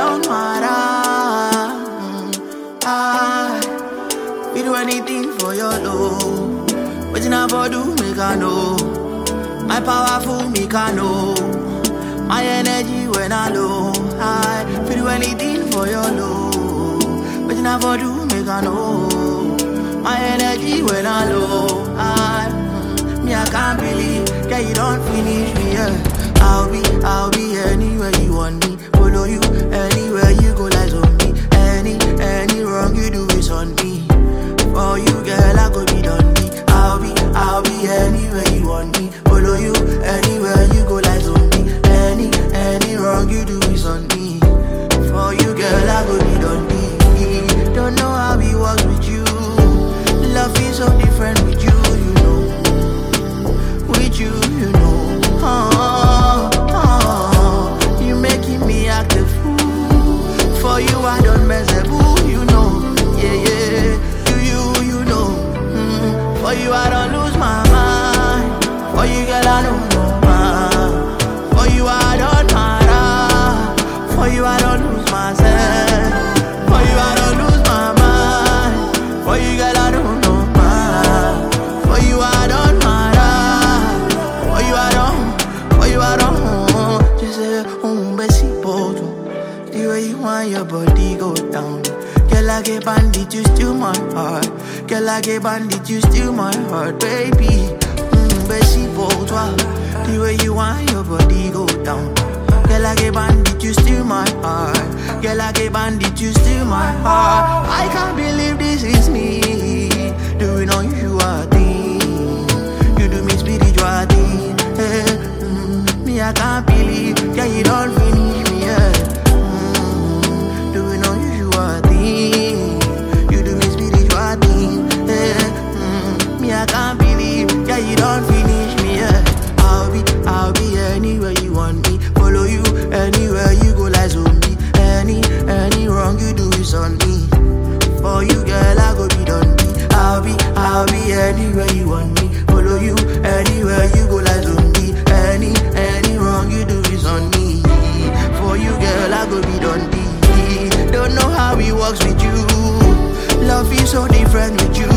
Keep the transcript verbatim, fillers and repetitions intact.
don't matter. Mm, I we do anything for your love. But you never do make I know. My powerful make I know. My energy when I low. I we do anything for your love. But you never do make I know. My energy when I low. I mm, me I can't believe that you don't finish me. Yeah. I'll be, I'll be anywhere you want me. Follow you anywhere you go, lies on me. Any, any wrong you do is on me. For you, girl, I go be done me. I'll be, I'll be anywhere you want me. Follow you anywhere you go, lies on me. Any, any wrong you do is on me. For you, girl, I go be done me. Don't know how it works with you. Love is so different with you, you know. With you, you know. Oh, oh, you making me act a fool. For you I don't mess a boo, you know. Yeah, yeah, you, you, you know. Mm. For you I don't lose my mind. For you girl I don't know mind. For you I don't matter. For you I don't lose myself. For you I don't lose my mind. For you girl I don't know mind. For you I don't matter. For you I don't. You are on, just say, um, Bessie Bodo. The way you want your body go down. Girl, like a bandit, you steal my heart. Girl, like a bandit, you steal my heart, baby. Um, Bessie Bodo. The way you want your body go down. Girl, like a bandit, you steal my heart. Girl, like a bandit, you steal my heart. I can't believe this is me doing unusual thing. You do me spiritual thing. Hey. I can't believe, yeah, you don't finish me, yeah. Mm, doing unusual thing. You do me spiritual thing, yeah. Mm, me, I can't believe, yeah, you don't finish me, yeah. I'll be, I'll be anywhere you want me. Follow you, anywhere you go, lies on me. Any, any wrong you do is on me. For you, girl, I go be done me. I'll be, I'll be anywhere you want me. Follow you, anywhere you go, lies on me. Any, any wrong you do is on me. For you, girl, I go be done me. Don't know how it works with you. Love is so different with you.